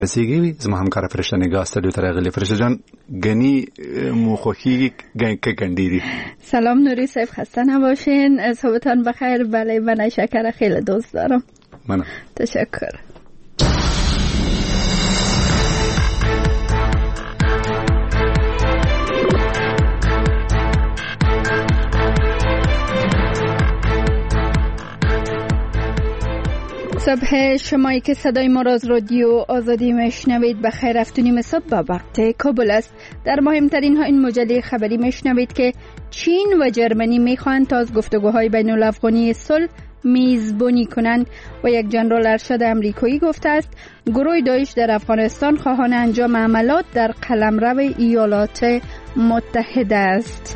رسیگی زما همکار فرشته نگاه استودیو ترغلی. فرشته جان گنی موخوکی که گندیدی. سلام نوری صاحب، خسته نباشین، صحبتان بخیر. بله من شکر خیلی دوست دارم. منم تشکر. صبح شمایی که صدای ما را از رادیو آزادی میشنوید، بخیر افتونیم صبح با وقت کابل است. در مهمترین ها این مجله خبری میشنوید که چین و جرمنی میخواهند تا از گفتگوهای بین الافغانی صلح میزبانی کنند و یک جنرال ارشد امریکایی گفته است گروه داعش در افغانستان خواهان انجام عملات در قلمرو ایالات متحده است.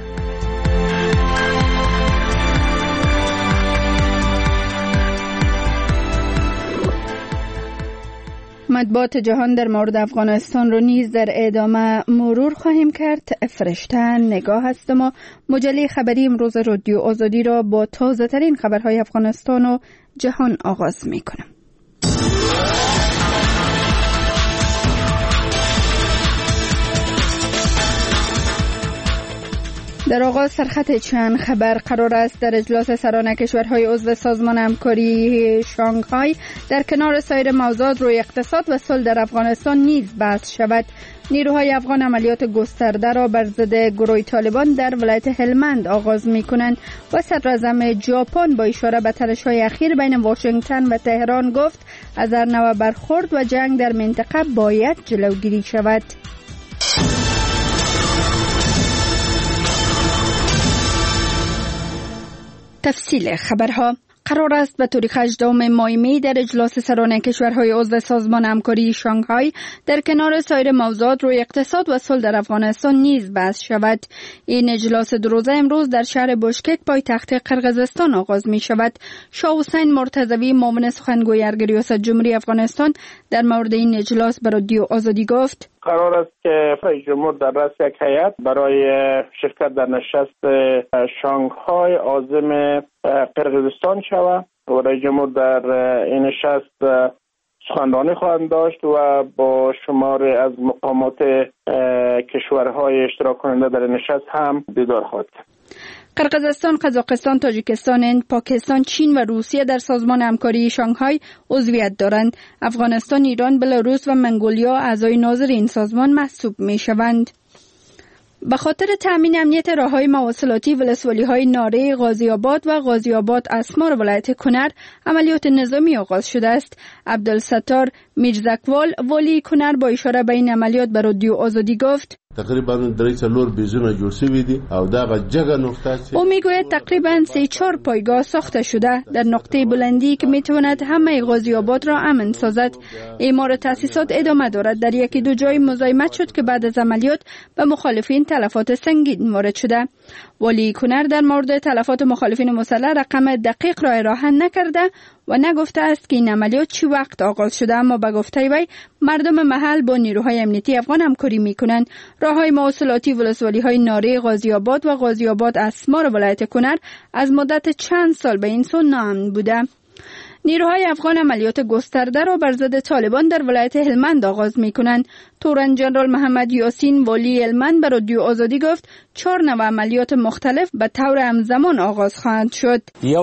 مطبوعات جهان در مورد افغانستان رو نیز در ادامه مرور خواهیم کرد. فرشته نگاه است. ما مجله خبری امروز رادیو آزادی را با تازه ترین خبرهای افغانستان و جهان آغاز می کنم. در آغاز سرخط چند خبر. قرار است در اجلاس سران کشورهای عضو سازمان همکاری شانگهای در کنار سایر موضوعات روی اقتصاد و صلح در افغانستان نیز بحث شود. نیروهای افغان عملیات گسترده را بر ضد گروه طالبان در ولایت هلمند آغاز می‌کنند و صدراعظم ژاپن با اشاره به تلاش‌های اخیر بین واشنگتن و تهران گفت از هر نوع برخورد و جنگ در منطقه باید جلوگیری شود. تفصیل خبرها. قرار است به تاریخ 18 ماه می در اجلاس سران کشورهای عضو سازمان همکاری شانگهای در کنار سایر موضوعات روی اقتصاد و صلح در افغانستان نیز بحث شود. این اجلاس دو روزه امروز در شهر بشکک پایتخت قرقیزستان آغاز می شود. شاه حسین مرتضوی معاون سخنگوی ارگ ریاست جمهوری افغانستان در مورد این اجلاس به رادیو آزادی گفت قرار است که رئیس جمهور در رأس یک هیئت برای شرکت در نشست شانگهای عازم قرقیزستان شود و رئیس جمهور در این نشست سخنرانی خواهند داشت و با شمار از مقامات کشورهای اشتراک کننده در این نشست هم دیدار خواهد کرد. قرقیزستان، قزاقستان، تاجیکستان، هند، پاکستان، چین و روسیه در سازمان همکاری شانگهای عضویت دارند. افغانستان، ایران، بلاروس و منگولیا اعضای ناظر این سازمان محسوب می‌شوند. به خاطر تأمین امنیت راه‌های مواصلاتی ولسوالی‌های ناره، غازی آباد و غازی آباد اسمار ولایت کنر عملیات نظامی آغاز شده است. عبدالستار میرزکوال والی کنر با اشاره به این عملیات به رادیو آزادی گفت تقریبا درې څلور بیزونه جوړ شوي دي او دا جگه نقطه او میگوید تقریبا 3-4 پایگاه ساخته شده در نقطه بلندی که میتواند همه غازی آباد را امن سازد. اعمار تاسیسات ادامه دارد. در یکی دو جای مزاحمت شد که بعد از عملیات به مخالفین تلفات سنگین وارد شده. والی کنر در مورد تلفات مخالفین مسلح رقم دقیق را ارائه نکرده و نگفته است که این عملیات چی وقت آغاز شده، اما به گفته وی مردم محل با نیروهای امنیتی افغان همکاری میکنند. راههای مواصلاتی ولسوالی‌های ناره، غازی آباد و غازی آباد اسمار ولایت کنر از مدت چند سال به این سو ناامن بوده. نیروهای افغان عملیات گسترده را بر ضد طالبان در ولایت هلمند آغاز می‌کنند. تورن جنرال محمد یاسین والی هلمند به رادیو آزادی گفت 4 نوع عملیات مختلف به طور همزمان آغاز خواهند شد. یو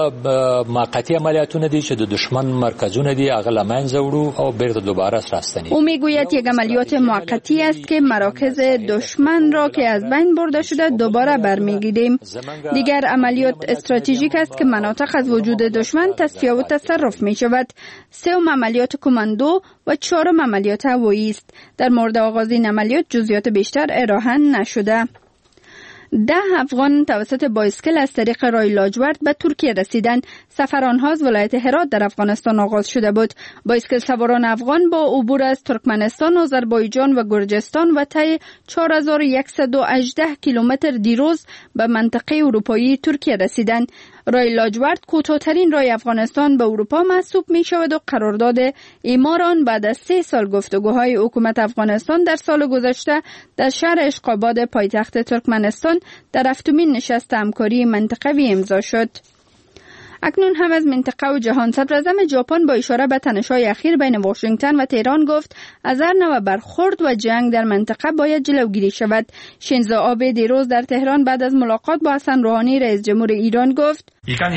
موقتی عملیاتونه دي چې د دشمن مرکزونه دي هغه لمنځه وړو او بیرته دوباره راستنی. او میگوید یک عملیات موقتی است که مراکز دشمن را که از بین برده شده دوباره برمیگیریم. دیگر عملیات استراتژیک است که مناطق از وجود دشمن تصفیه و تصرف می شود. 3 عملیات کماندو و 4 عملیات هوایی است. در مورد آغاز این عملیات جزئیات بیشتر ارائه نشده. 10 افغان توسط بایسکل از طریق راه لاجورد به ترکیه رسیدند. سفر آنها از ولایت هرات در افغانستان آغاز شده بود. بایسکل سواران افغان با عبور از ترکمنستان، آذربایجان و گرجستان و طی 4118 کیلومتر دیروز به منطقه اروپایی ترکیه رسیدند. راه لاجورد کوتاه‌ترین راه افغانستان به اروپا محسوب می شود و قرارداد اعمار آن بعد از 3 سال گفتگوهای حکومت افغانستان در سال گذشته در شهر اشقاباد پایتخت ترکمنستان در 7مین نشست همکاری منطقوی امضا شد. اکنون هم از منطقه و جهان. صدراعظم ژاپن با اشاره به تنش‌های اخیر بین واشنگتن و تهران گفت از هر نوع برخورد و جنگ در منطقه باید جلوگیری شود. شینزو آبه دیروز در تهران بعد از ملاقات با حسن روحانی رئیس جمهور ایران گفت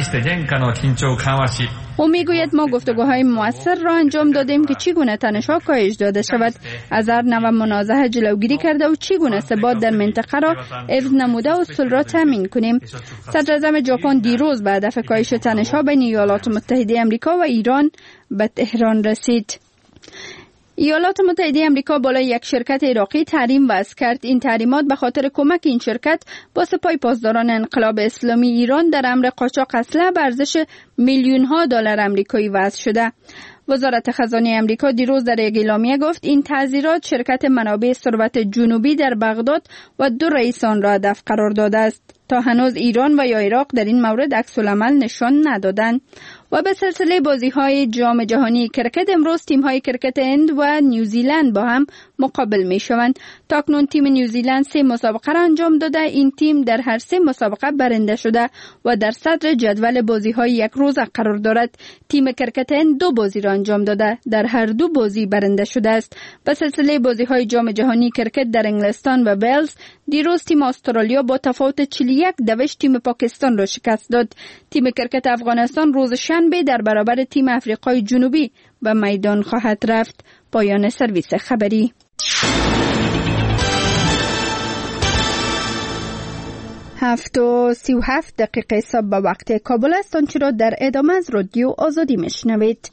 او میگوید ما گفتگوهای مؤثر را انجام دادیم که چگونه تنش‌ها کاهش داده شود، از هر نوع منازعه جلوگیری کرده و چگونه ثبات در منطقه را حفظ نموده و صلح را تامین کنیم. صدراعظم ژاپن دیروز به هدف کاهش تنش‌ها بین ایالات متحده آمریکا و ایران به تهران رسید. ایالات متحده آمریکا بالای یک شرکت عراقی تحریم وضع کرد. این تحریمات به خاطر کمک این شرکت با سپاه پاسداران انقلاب اسلامی ایران در امر قاچاق اسلحه به ارزش میلیون‌ها دلار آمریکایی وضع شده. وزارت خزانه آمریکا دیروز در یک اعلامیه گفت این تعزیرات شرکت منابع ثروت جنوبی در بغداد و 2 رئیس آن را هدف قرار داده است. تا هنوز ایران و یا عراق در این مورد عکس‌العمل نشان ندادند. و به سلسله بازی‌های جام جهانی کرکت امروز تیم‌های کرکت هند و نیوزیلند با هم مقابل می‌شوند. تاکنون تیم نیوزیلند 3 مسابقه را انجام داده. این تیم در هر 3 مسابقه برنده شده و در صدر جدول بازی‌های یک روزه قرار دارد. تیم کرکت هند 2 بازی را انجام داده، در هر 2 بازی برنده شده است. به سلسله بازی‌های جام جهانی کرکت در انگلستان و ولز دیروز تیم استرالیا با تفاوت 41 دوش تیم پاکستان را شکست داد. تیم کرکت افغانستان روز شنبه در برابر تیم افریقای جنوبی به میدان خواهد رفت. پایان سرویس خبری. 7:37 صبح به وقت کابل است. آنچه را در ادامه از رادیو آزادی میشنوید.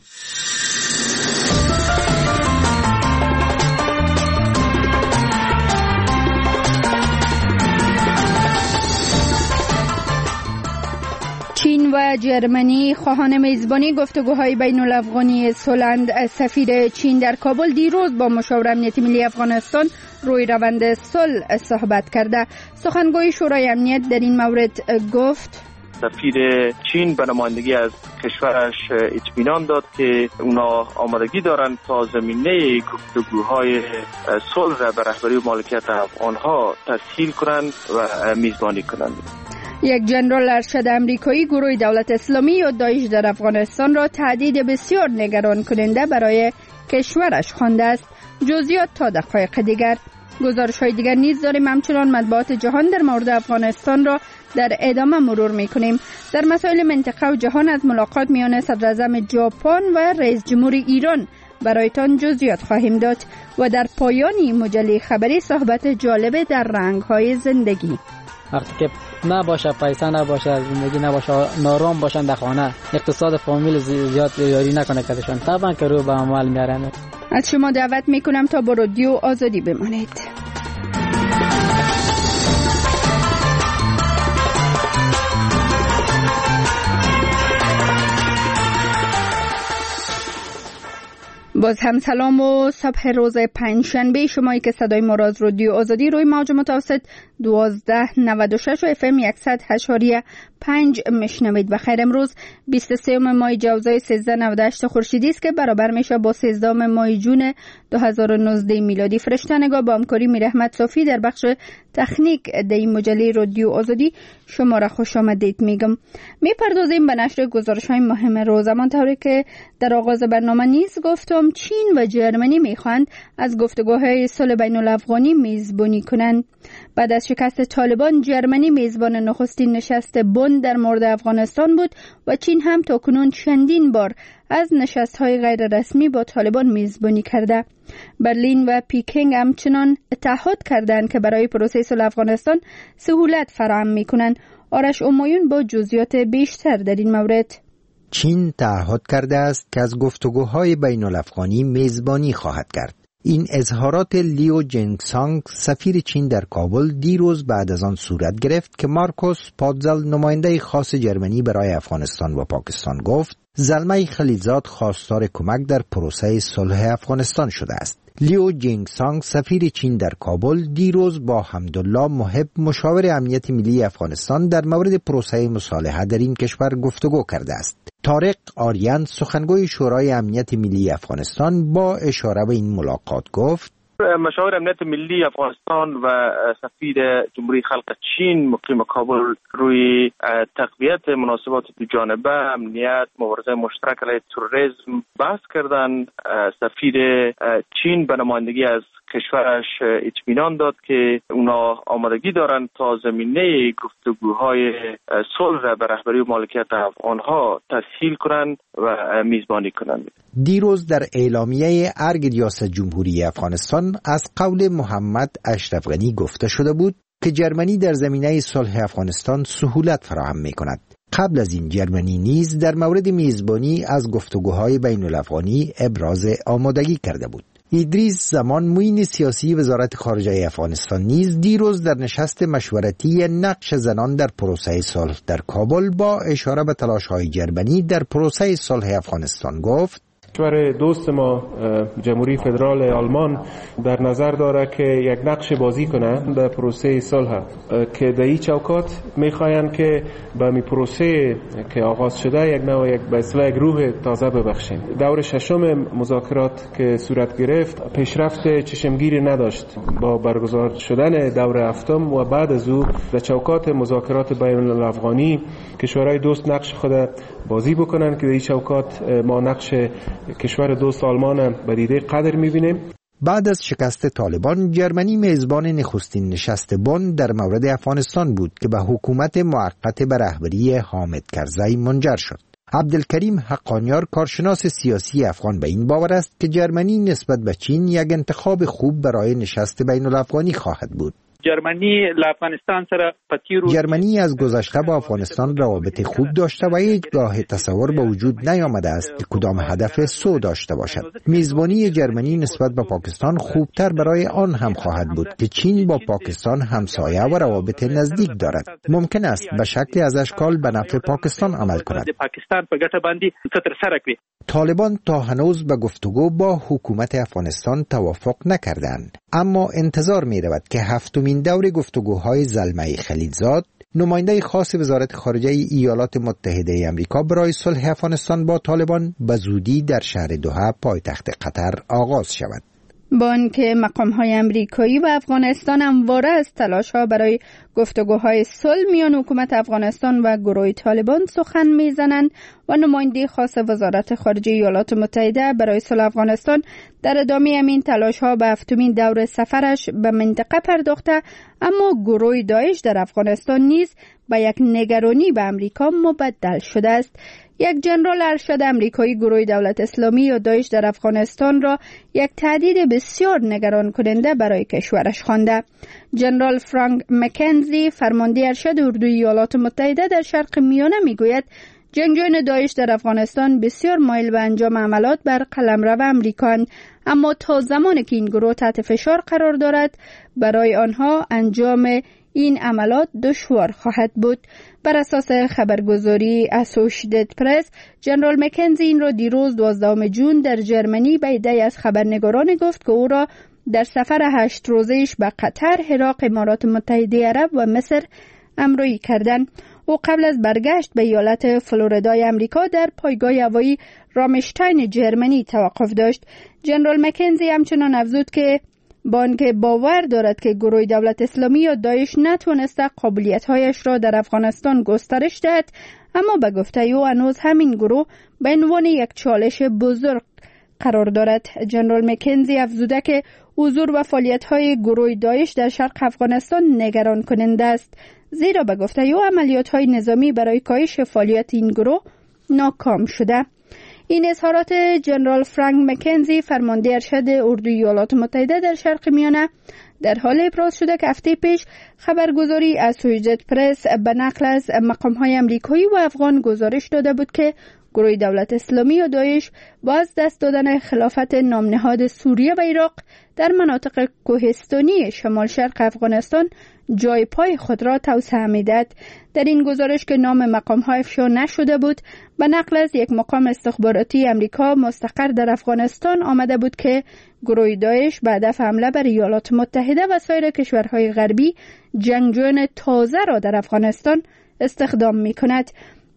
چین و جرمنی خواهان میزبانی گفتگوهای بین الافغانی صلح. سفیر چین در کابل دیروز با مشاور امنیت ملی افغانستان روی روند صلح صحبت کرده. سخنگوی شورای امنیت در این مورد گفت سفیر چین به نمایندگی از کشورش اطمینان داد که اونا آمادگی دارند تا زمینه گفتگوهای صلح را به رهبری و مالکیت افغانها تسهیل کنند و میزبانی کنند. یک ژنرال ارشد امریکایی گروه دولت اسلامی یا داعش در افغانستان را تهدید بسیار نگران کننده برای کشورش خوانده است. جزئیات تا دقایق دیگر. گزارش‌های دیگر نیز داریم. همچنان مطبوعات جهان در مورد افغانستان را در ادامه مرور می‌کنیم. در مسائل منطقه و جهان از ملاقات میان صدراعظم ژاپن و رئیس جمهور ایران برایتان جزئیات خواهیم داد و در پایان مجله خبری صحبت جالب در رنگ‌های زندگی. وقتی که نباشه پیسه نباشه زندگی نباشه نارام باشن در خانه اقتصاد فامیل زیاد یاری نکنه کدشان طبعا که رو به عمل میارن. از شما دعوت میکنم تا با رادیو آزادی بمانید. باز هم سلام و صبح روز پنجشنبه شمایی که صدای ما را از رادیو آزادی روی موج متوسط 1296 و اف ام 100.5 میشنوید. بخیر. امروز 23 ماه جوزای 1398 خورشیدی است که برابر میشه با 13 ماه جون 2019 میلادی. فرشته‌نگار با همکاری میرحمت صافی در بخش تکنیک در این مجله رادیو آزادی شما را خوش آمدید میگم. میپردازیم به نشر گزارش‌های مهم روز. همانطوری که در آغاز برنامه نیز گفتم چین و جرمنی میخواهند از گفتگوهای صلح بین الافغانی میزبانی کنند. بعد از شکست طالبان جرمنی میزبان نخستین نشست بن در مورد افغانستان بود و چین هم تاکنون چندین بار از نشست‌های غیر رسمی با طالبان میزبانی کرده. برلین و پیکینگ همچنان تعهد کردند که برای پروسه صلح افغانستان سهولت فراهم می‌کنند. آرش امایون با جزئیات بیشتر در این مورد. چین تعهد کرده است که از گفتگوهای بین الافغانی میزبانی خواهد کرد. این اظهارات لیو جنگسانگ سفیر چین در کابل دیروز بعد از آن صورت گرفت که مارکوس پادزل نماینده خاص جرمنی برای افغانستان و پاکستان گفت زلمه خلیلزاد خواستار کمک در پروسه صلح افغانستان شده است. لیو جنگسانگ سفیر چین در کابل دیروز با حمدالله محب مشاور امنیت ملی افغانستان در مورد پروسه مصالحه در این کشور گفتگو کرده است. طارق آریان سخنگوی شورای امنیت ملی افغانستان با اشاره به این ملاقات گفت مشاور امنیت ملی افغانستان و سفیر جمهوری خلق چین مقیم کابل روی تقویت مناسبات دو جانبه، امنیت، مبارزه مشترک علیه تروریسم بحث کردند. سفیر چین به نمایندگی از کشورش اطمینان داد که اونا آمادگی دارند تا زمینه گفتگوهای صلح را به رهبری و مالکیت افغانها تسهیل کنند و میزبانی کنند. دیروز در اعلامیه ارگ ریاست جمهوری افغانستان از قول محمد اشرف غنی گفته شده بود که جرمنی در زمینه صلح افغانستان سهولت فراهم می‌کند. قبل از این جرمنی نیز در مورد میزبانی از گفتگوهای بین الافغانی ابراز آمادگی کرده بود. ادریس زمان معین سیاسی وزارت خارجه افغانستان نیز دیروز در نشست مشورتی نقش زنان در پروسه صلح در کابل با اشاره به تلاش‌های جرمنی در پروسه صلح افغانستان گفت: کشور دوست ما جمهوری فدرال آلمان در نظر داره که یک نقش بازی کنه در پروسه صلح، که در این چوکات میخواین که به می پروسه که آغاز شده یک نوع به اصطلاح یک روح تازه ببخشیم. دور ششم مذاکرات که صورت گرفت پیشرفت چشمگیری نداشت. با برگزار شدن دور هفتم و بعد از او در چوکات مذاکرات بین الافغانی کشورهای دوست نقش خود بازی بکنن که در این چوکات ما نقش کشور دوست آلمان به دیده قدر می‌بینیم. بعد از شکست طالبان، جرمنی میزبان نخستین نشست بن در مورد افغانستان بود که به حکومت موقت به رهبری حامد کرزی منجر شد. عبدالکریم حقانیار کارشناس سیاسی افغان به این باور است که جرمنی نسبت به چین یک انتخاب خوب برای نشست بین الافغانی خواهد بود. جرمنی از گذشته با افغانستان روابط خوب داشته و هیچگاه تصور به وجود نیامده است که کدام هدف سو داشته باشد. میزبانی جرمنی نسبت به پاکستان خوبتر برای آن هم خواهد بود که چین با پاکستان همسایه و روابط نزدیک دارد. ممکن است به شکلی از اشکال به نفع پاکستان عمل کند. طالبان تا هنوز به گفتگو با حکومت افغانستان توافق نکردند، اما انتظار می رود که هفتمین دور گفتگوهای زلمه خلیلزاد، نماینده خاص وزارت خارجه ایالات متحده آمریکا برای صلح افغانستان با طالبان به زودی در شهر دوحه پایتخت قطر آغاز شود. با آنکه مقام‌های آمریکایی و افغانستان همواره از تلاش‌ها برای گفتگوهای صلح میان حکومت افغانستان و گروه طالبان سخن می‌زنند و نماینده خاص وزارت خارجه ایالات متحده برای صلح افغانستان در ادامه همین تلاش‌ها به هفتمین دور سفرش به منطقه پرداخته، اما گروه داعش در افغانستان نیز به یک نگرانی به آمریکا مبدل شده است. یک جنرال ارشد آمریکایی گروه دولت اسلامی یا داعش در افغانستان را یک تهدید بسیار نگران کننده برای کشورش خوانده. جنرال فرانک مکنزی فرمانده ارشد اردوی ایالات متحده در شرق میانه میگوید جنگجویان داعش در افغانستان بسیار مایل به انجام عملات بر قلمرو آمریکااند، اما تا زمانی که این گروه تحت فشار قرار دارد برای آنها انجام این عملات دشوار خواهد بود. بر اساس خبرگزاری اسوشییتد پرس، جنرال مکنزی این را دیروز 12 جون در جرمنی به عده‌ای از خبرنگاران گفت که او را در سفر 8 روزه‌اش به قطر، عراق، امارات متحده عرب و مصر همراهی کردند. او قبل از برگشت به ایالت فلوریدای آمریکا در پایگاه هوایی رامشتاین جرمنی توقف داشت. جنرال مکنزی همچنان افزود که با آنکه باور دارد که گروه دولت اسلامی یا داعش نتوانسته قابلیت‌هایش را در افغانستان گسترش دهد، اما به گفته او هنوز همین گروه به عنوان یک چالش بزرگ قرار دارد. جنرال مکنزی افزوده که حضور و فعالیت‌های گروه داعش در شرق افغانستان نگران کننده است، زیرا به گفته او عملیات‌های نظامی برای کاهش فعالیت این گروه ناکام شده. این اظهارات جنرال فرانک مکنزی فرمانده ارشد اردوی ایالات متحده در شرق میانه در حال ابراز شده که هفته پیش خبرگزاری اسوشییتد پرس به نقل از مقام‌های آمریکایی و افغان گزارش داده بود که گروه دولت اسلامی و داعش با از دست دادن خلافت نامنهاد سوریه و عراق در مناطق کوهستانی شمال شرق افغانستان جای پای خود را توسعه می‌دهد. در این گزارش که نام مقام‌ها افشا نشده بود، به نقل از یک مقام استخباراتی آمریکا مستقر در افغانستان آمده بود که گروه داعش به هدف حمله بر ایالات متحده و سایر کشورهای غربی جنگجویان تازه را در افغانستان استخدام می‌کند.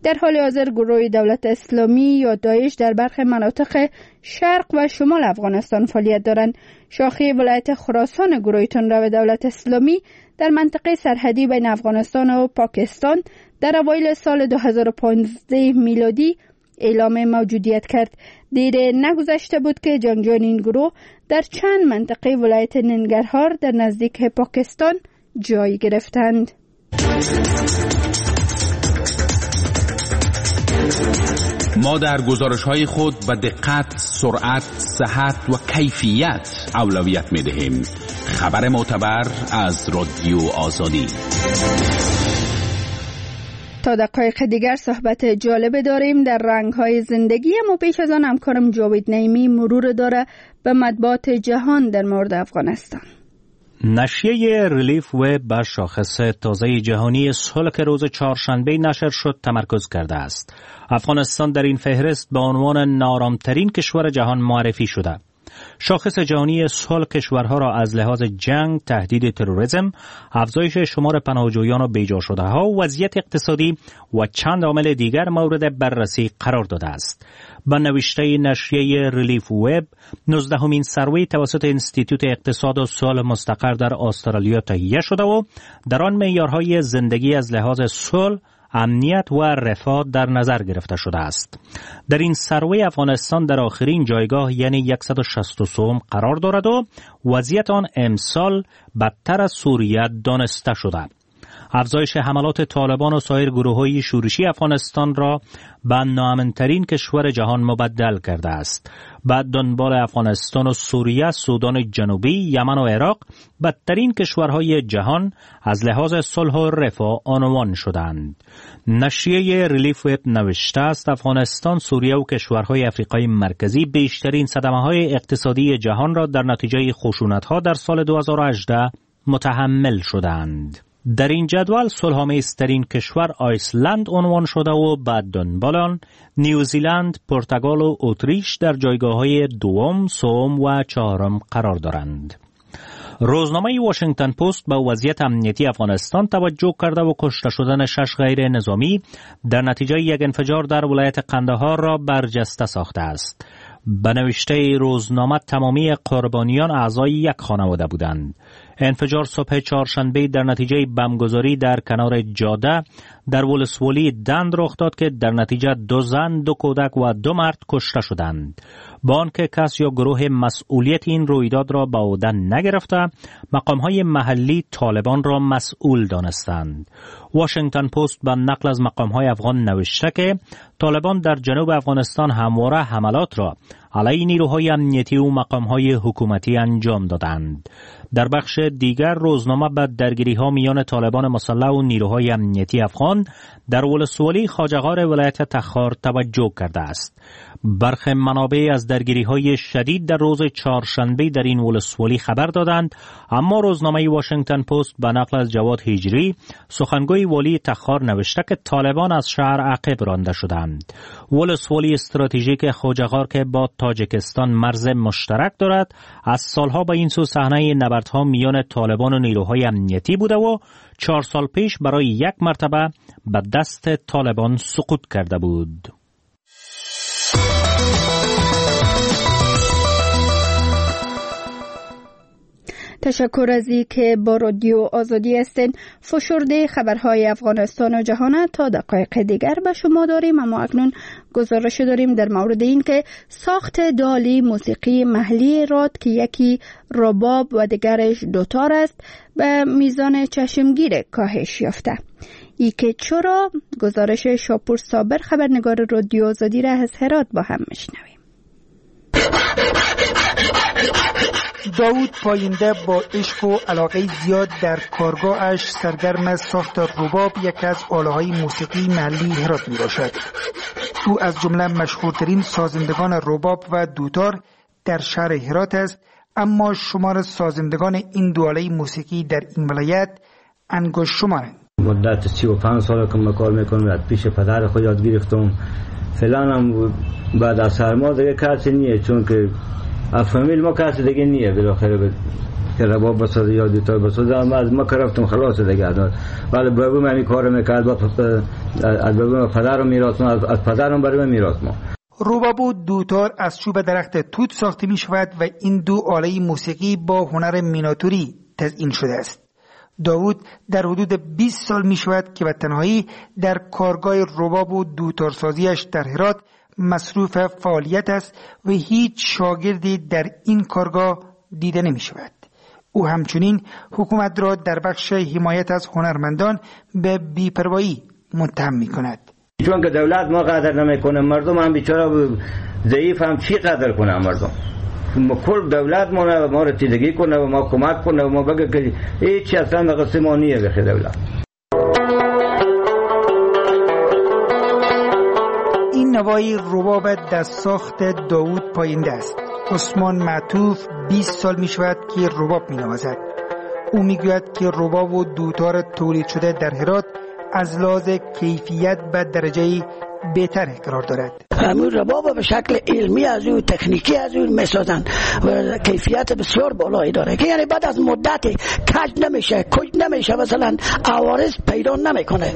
در حال حاضر گروه دولت اسلامی یا داعش در برخی مناطق شرق و شمال افغانستان فعالیت دارند. شاخه ولایت خراسان گروه تندرو دولت اسلامی در منطقه سرحدی بین افغانستان و پاکستان در اوایل سال 2015 میلادی اعلام موجودیت کرد. دیر نگذشته بود که جنگجویان این گروه در چند منطقه ولایت ننگرهار در نزدیک پاکستان جای گرفتند. ما در گزارش‌های خود به دقت، سرعت، صحت و کیفیت اولویت می‌دهیم. خبر معتبر از رادیو آزادی. تا دقایق دیگر صحبت جالب داریم در رنگ‌های زندگی، اما پیش از آن همکارم جاوید نعیمی مرور داره به مطبوعات جهان در مورد افغانستان. نشریه ریلیف وب بر شاخص تازه جهانی صلح که روز چهارشنبه نشر شد تمرکز کرده است. افغانستان در این فهرست به عنوان ناآرام‌ترین کشور جهان معرفی شده. شاخص جهانی صلح کشورها را از لحاظ جنگ، تهدید تروریسم، افزایش شمار پناهجویان و بیجا شده ها، وضعیت اقتصادی و چند عامل دیگر مورد بررسی قرار داده است. با نوشته نشریه ریلیف وب، 19مین سروی توسط انستیتوت اقتصاد و صلح مستقر در استرالیا تهیه شده و در آن معیارهای زندگی از لحاظ صلح، امنیت و رفاه در نظر گرفته شده است. در این سروی افغانستان در آخرین جایگاه یعنی 163 قرار دارد و وضعیت آن امسال بدتر از سوریه دانسته شده. افزایش حملات طالبان و سایر گروه‌های شورشی افغانستان را به ناامن‌ترین کشور جهان مبدل کرده است. بعد دنبال افغانستان و سوریه، سودان جنوبی، یمن و عراق بدترین کشورهای جهان از لحاظ صلح و رفاه عنوان شدند. نشریه ریلیف وب نوشته است افغانستان، سوریه و کشورهای آفریقای مرکزی بیشترین صدمه‌های اقتصادی جهان را در نتیجه خشونت‌ها در سال 2018 متحمل شدند. در این جدول صلح‌آمیزترین کشور آیسلند عنوان شده و بعد دنبال آن نیوزیلند، پرتغال و اتریش در جایگاه‌های دوم، سوم و چهارم قرار دارند. روزنامه واشنگتن پست به وضعیت امنیتی افغانستان توجه کرده و کشته شدن 6 غیر نظامی در نتیجه یک انفجار در ولایت قندهار را برجسته ساخته است. به نوشته روزنامه تمامی قربانیان اعضای یک خانواده بودند. انفجار صبح چهارشنبه در نتیجه بمبگذاری در کنار جاده در ولسوالی دند رخ داد که در نتیجه 2 زن، 2 کودک و 2 مرد کشته شدند. با آنکه کس یا گروه مسئولیت این رویداد را به عهده نگرفته، مقام‌های محلی طالبان را مسئول دانستند. واشنگتن پست به نقل از مقام‌های افغان نوشته که طالبان در جنوب افغانستان همواره حملات را علیه نیروهای امنیتی و مقام‌های حکومتی انجام دادند. در بخش دیگر روزنامه به درگیری‌ها میان طالبان مسلح و نیروهای امنیتی افغان در ولسوالی خواجه‌غار ولایت تخار توجه کرده است. برخی منابع از درگیری‌های شدید در روز چهارشنبه در این ولسوالی خبر دادند، اما روزنامه واشنگتن پست به نقل از جواد هجری سخنگوی والی تخار نوشته که طالبان از شهر عقب رانده شدند. ولسوالی استراتژیک خواجه‌غار که با تاجیکستان مرز مشترک دارد، از سالها به این سو صحنه نبردها میان طالبان و نیروهای امنیتی بوده و 4 سال پیش برای یک مرتبه به دست طالبان سقوط کرده بود. تشکر از که با رادیو آزادی هستین. فشرده خبرهای افغانستان و جهان تا دقایق دیگر به شما داریم، اما اکنون گزارش داریم در مورد این که ساخت دالی موسیقی محلی راد که یکی رباب و دیگرش دوتار است به میزان چشمگیر کاهش یافته. ای که چرا؟ گزارش شاپور صابر خبرنگار رادیو آزادی را از هرات با هم میشنویم. داود پاینده با عشق و علاقه زیاد در کارگاهش سرگرم ساخت رباب، یک از آله‌های موسیقی محلی هرات می باشد. او از جمله مشهورترین سازندگان رباب و دوتار در شهر هرات است، اما شمار سازندگان این دو آله موسیقی در این ولایت انگشت شمارند. مدت 35 سال که من کار میکنم، از پیش پدر خود یاد گرفتم. فعلا هم بعد از سرما دیگه کسی نیه، چون که فامیل ما کسی دیگه نیه. بالاخره که رباب بسازه یا دوتار بسازه، از ما که رفتم خلاص دیگه. ولی بابا من این کارو میکرد، از بابا پدرم میراث ما، از پدرم برای من میراث ما. رباب و دوتار از چوب درخت توت ساخته می شود و این دو آله موسیقی با هنر میناتوری تزیین شده است. داوود در حدود 20 سال می شود که به تنهایی در کارگاه رباب و دوتارسازیش در هرات مصروف فعالیت است و هیچ شاگردی در این کارگاه دیده نمی شود. او همچنین حکومت را در بخش حمایت از هنرمندان به بی‌پروایی متهم می کند. چون که دولت ما قدر نمیکنه، مردم هم بیچاره ضعیف هم چی قدر کنه مردم؟ کل دولت ما رو تیدگی کنه و ما کمک کنه و ما بگه که هیچی اصلا قصه ما نیه بخی دولت. این نوای رباب دست ساخت داوود پاینده است. عثمان معطوف 20 سال می شود که رباب می نوازد. او می گوید که رباب و دوتار تولید شده در هرات از لحاظ کیفیت به درجه بهتر قرار دارد. همون رباب به شکل علمی از اون تکنیکی از اون میسازن و کیفیت بسیار بالایی داره که یعنی بعد از مدت کج نمیشه، کج نمیشه، مثلا عوارض پیدا نمیکنه.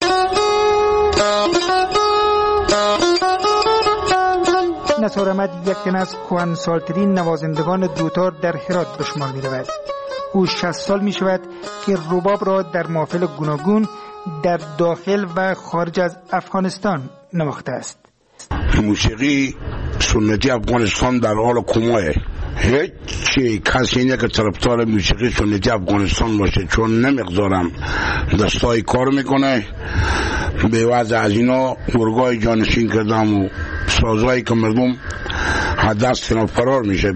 نصار احمد یک تن از کهنسال‌ترین نوازندگان دوتار در هرات به شمار می رود. او 60 سال می شود که رباب را در محافل گوناگون در داخل و خارج از افغانستان نواخته است. موسیقی سنتی افغانستان در حال کماه. هیچ کسی اینه که طرفدار موسیقی سنتی افغانستان باشه، چون نمیگذارم دستای کار میکنه. به وضع از اینا گرگای جانشین کردم و سازهایی که مردم دست اینا فرار میشه.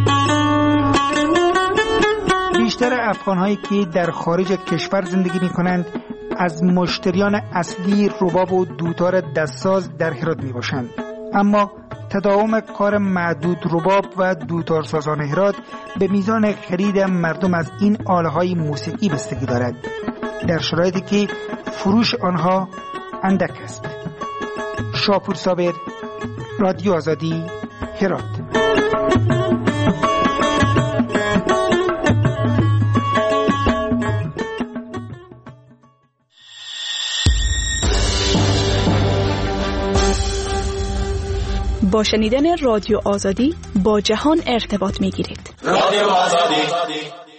بیشتر افغانهایی که در خارج کشور زندگی میکنند از مشتریان اصلی رباب و دوتار دستساز در هرات می باشند. اما تداوم کار معدود رباب و دوتارسازان هرات به میزان خرید مردم از این آله‌های موسیقی بستگی دارد، در شرایطی که فروش آنها اندک است. شاپور صابر، رادیو آزادی، هرات. با شنیدن رادیو آزادی با جهان ارتباط می‌گیرید. رادیو آزادی.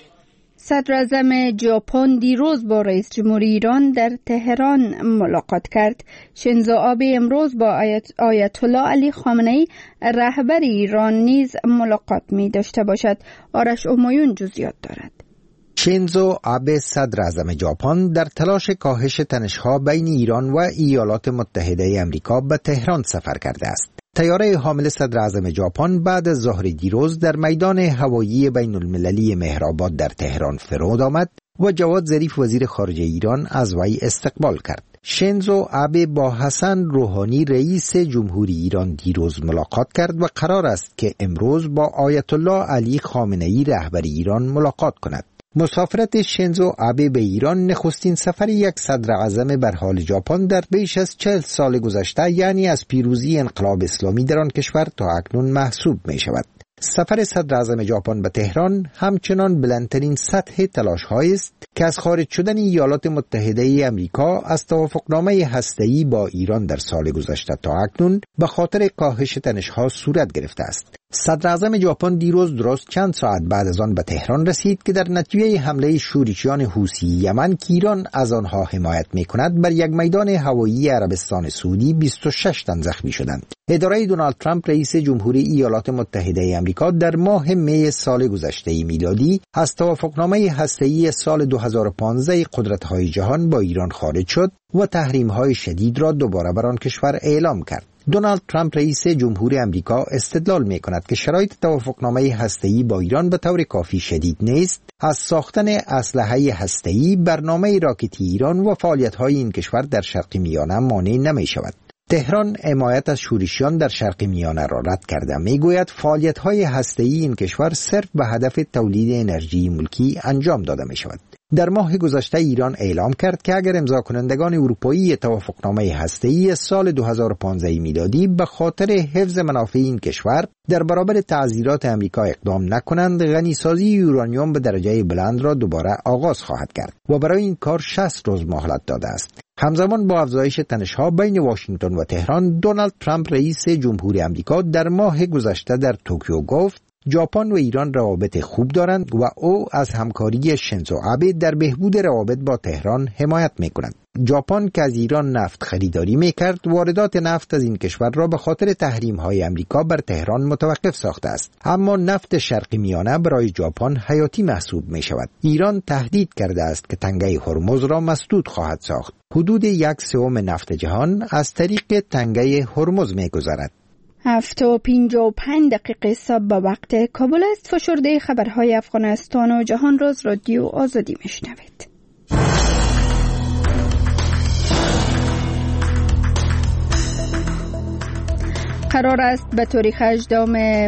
صدر اعظم ژاپن دیروز با رئیس جمهوری ایران در تهران ملاقات کرد. شینزو آبه امروز با آیت الله علی خامنه‌ای رهبر ایران نیز ملاقات می داشته باشد. آرش همایون جزئیات دارد. شینزو آبه صدر اعظم ژاپن در تلاش کاهش تنش‌ها بین ایران و ایالات متحده آمریکا به تهران سفر کرده است. طیاره حامل صدر اعظم ژاپن بعد از ظهر دیروز در میدان هوایی بین المللی مهرآباد در تهران فرود آمد و جواد ظریف وزیر خارجه ایران از وی استقبال کرد. شینزو آبه با حسن روحانی رئیس جمهوری ایران دیروز ملاقات کرد و قرار است که امروز با آیت الله علی خامنه‌ای رهبر ایران ملاقات کند. مسافرت شینزو آبه به ایران نخستین سفر یک صدر اعظم بر حال ژاپن در بیش از 40 سال گذشته، یعنی از پیروزی انقلاب اسلامی در آن کشور تا اکنون محسوب می شود. سفر صدر اعظم ژاپن به تهران همچنان بلندترین سطح تلاش‌هایی است که از خارج شدن ایالات متحده آمریکا از توافقنامه هسته‌ای با ایران در سال گذشته تا اکنون به خاطر کاهش تنش‌ها صورت گرفته است. صدر اعظم ژاپن دیروز درست چند ساعت بعد از آن به تهران رسید که در نتیجه حمله شورشیان حوثی یمن که ایران از آنها حمایت می‌کند بر یک میدان هوایی عربستان سعودی 26 تن زخمی شدند. اداره دونالد ترامپ رئیس جمهوری ایالات متحده آمریکا در ماه می سال گذشته میلادی از توافقنامه هسته‌ای سال 2015 قدرت‌های جهان با ایران خارج شد و تحریم‌های شدید را دوباره بر آن کشور اعلام کرد. دونالد ترامپ رئیس جمهوری آمریکا استدلال می‌کند که شرایط توافقنامه هسته‌ای با ایران به طور کافی شدید نیست، از ساختن اسلحه هسته‌ای، برنامه راکتی ایران و فعالیت‌های این کشور در شرق میانه مانع نمی‌شود. تهران حمایت از شورشیان در شرق میانه را رد کرده. میگوید فعالیت‌های هسته‌ای این کشور صرف به هدف تولید انرژی ملکی انجام داده می شود. در ماه گذشته ایران اعلام کرد که اگر امضا کنندگان اروپایی توافقنامه هسته‌ای سال 2015 میلادی به خاطر حفظ منافع این کشور در برابر تعزیرات امریکا اقدام نکنند، غنیسازی یورانیوم به درجه بلند را دوباره آغاز خواهد کرد و برای این کار 60 روز مهلت داده است. همزمان با افزایش تنش‌ها بین واشنگتن و تهران، دونالد ترامپ رئیس جمهوری آمریکا در ماه گذشته در توکیو گفت ژاپن و ایران روابط خوب دارند و او از همکاری شینزو آبه در بهبود روابط با تهران حمایت می‌کند. ژاپن که از ایران نفت خریداری می‌کرد، واردات نفت از این کشور را به خاطر تحریم‌های آمریکا بر تهران متوقف ساخته است. اما نفت شرق میانه برای ژاپن حیاتی محسوب می‌شود. ایران تهدید کرده است که تنگه هرمز را مسدود خواهد ساخت. حدود 1/3 نفت جهان از طریق تنگه هرمز می‌گذرد. 7:55 صبح به وقت کابل است. فشرده خبرهای افغانستان و جهان روز رادیو آزادی میشنوید. قرار است به تاریخ 18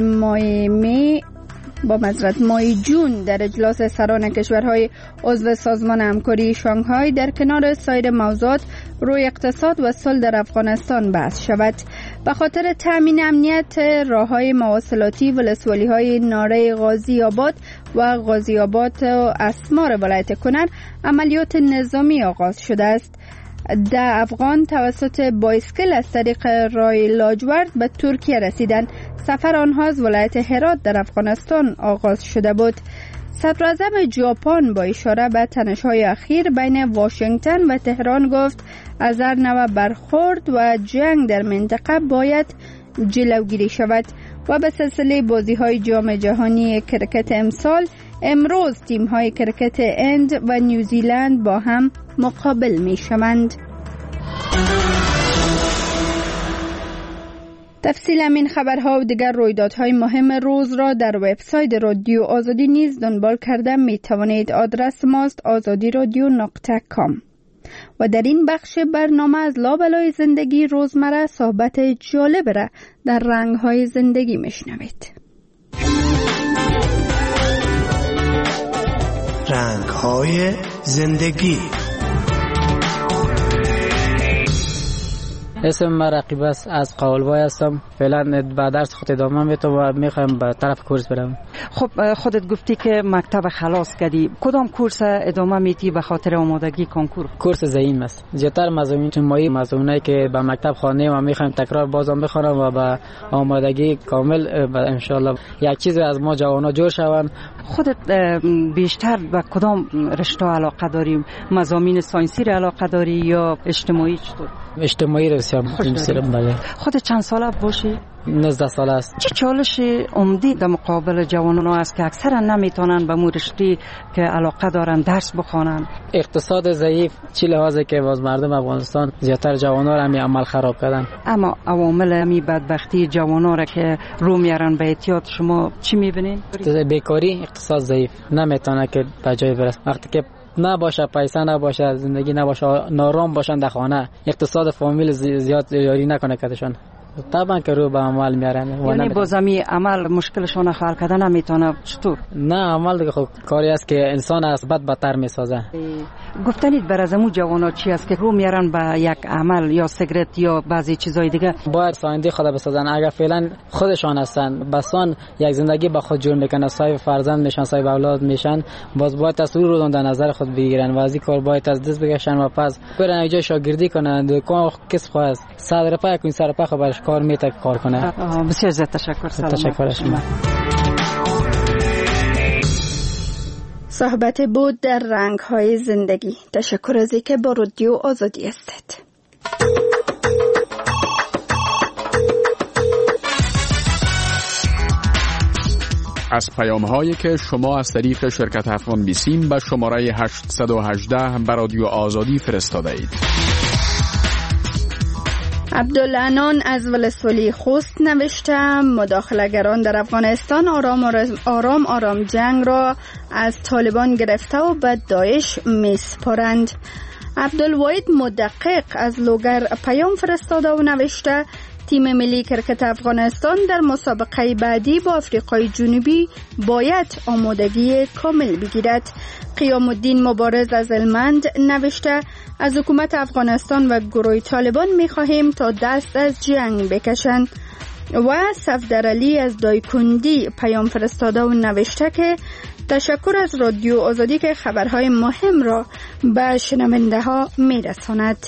ماه جون در اجلاس سران کشورهای عضو سازمان همکاری شانگهای در کنار سایر موضوعات روی اقتصاد و صلح در افغانستان بحث شود. به خاطر تامین امنیت راههای مواصلاتی ولسوالی‌های ناره غازی آباد و غازی آباد و اسمار ولایت کنر عملیات نظامی آغاز شده است. 10 افغان توسط بایسکل از طریق راه لاجورد به ترکیه رسیدند. سفر آنها از ولایت هرات در افغانستان آغاز شده بود. صدراعظم ژاپن با اشاره به تنش‌های اخیر بین واشنگتن و تهران گفت از هر نوع برخورد و جنگ در منطقه باید جلوگیری شود. و به سلسله بازی‌های جام جهانی کرکت امسال، امروز تیم‌های کرکت هند و نیوزیلند با هم مقابل می‌شوند. تفصیل همین خبرها و دیگر رویدادهای مهم روز را در وبسایت رادیو آزادی نیز دنبال کرده می توانید. آدرس ماست azadiradio.com. و در این بخش برنامه از لابلای زندگی روزمره صحبت جالب را در رنگ‌های زندگی میشنوید. رنگ‌های زندگی. اسم من رقیب است، از قاولبای هستم. فعلا با درس خود ادامه میدم و میخوایم به طرف کورس برم. خب خودت گفتی که مکتب خلاص کردی، کدام کورس ادامه میدی به خاطر آمادگی کنکور؟ کورس زعیم است. زیاتر مضامین اجتماعی، مضامینایی که به مکتب خوانیم و میخوایم تکرار بازم بخونم و به آمادگی کامل ان شاء الله یک چیز از ما جوانا جور شوند. خودت بیشتر به کدام رشته علاقه داری؟ مضامین ساینسی را علاقه داری یا اجتماعی؟ چطور؟ اجتماعی رو بسیار بله. خودت چند ساله باشی؟ 19 ساله است. چه چالش عمدی در مقابل جوانان است که اکثرا نمیتونن به مورشتی که علاقه دارن درس بخوانن؟ اقتصاد ضعیف، چه لحاظه که باز مردم افغانستان زیاتر جوانا را همی عمل خراب کردن. اما عوامل همی بدبختی جوانا را که رو میارن به اعتیاد شما چی میبینین؟ بیکاری، اقتصاد ضعیف، نمیتونه که به جای برسه. وقتی که نباشه پیسه، نباشه زندگی، نباشه نارام باشن در خانه، اقتصاد فامیل زیاد یاری نکنه کدشون، طبعا که رو به عمل میارن. یعنی بازمی عمل مشکلشون حل کردن نمیتونه. چطور؟ نه عمل دیگه خب کاری است که انسان از بد بدتر میسازه. گفتنید بر از امو جوانا چی است که رو میارن به یک عمل یا سیگرت یا بعضی چیزای دیگه؟ باید ساینده خدا بسازن. اگر فعلا خودشان هستن بسان یک زندگی با خود جور میکنن، صاحب فرزند میشن، صاحب اولاد میشن، باز باید تصویر رو در نظر خود بگیرن و از این کار باید از دست بکشن و پس برن اینجا شاگردی کنن. دکان کس خواست 100 روپیه کوین 100 روپیه خبرش کار میته کار کنه. بسیار زیاد تشکر. تشکر شما. صحبت بود در رنگ‌های زندگی. تشکر از اینکه با رادیو آزادی هستید. از پیام‌هایی که شما از طریق شرکت افغان بیسیم به شماره 818 به رادیو آزادی فرستاده اید. عبدالعنان از ولسوالی خوست نوشته مداخله‌گران در افغانستان آرام جنگ را از طالبان گرفته و به داعش میسپارند. عبدالواحد مدقق از لوگر پیام فرستاده و نوشته تیم ملی کرکت افغانستان در مسابقه بعدی با آفریقای جنوبی باید آمادگی کامل بگیرد. قیام الدین مبارز از المند نوشته از حکومت افغانستان و گروه طالبان می‌خواهیم تا دست از جنگ بکشند. و صفدر علی از دایکندی پیام فرستاده و نوشته که تشکر از رادیو آزادی که خبرهای مهم را به شنونده ها می‌رساند.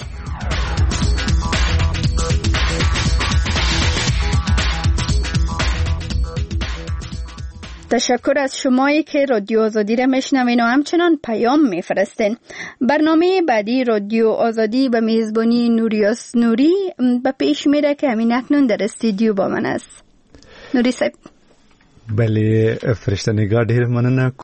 تشکر از شمایی که رادیو آزادی را میشنوین و همچنان پیام میفرستین. برنامه بعدی رادیو آزادی به میزبانی نوریاس نوری به پیش میره که همین اکنون در استودیو با من است. نوری صاحب. بله فرشته نگار، ډیر مننه.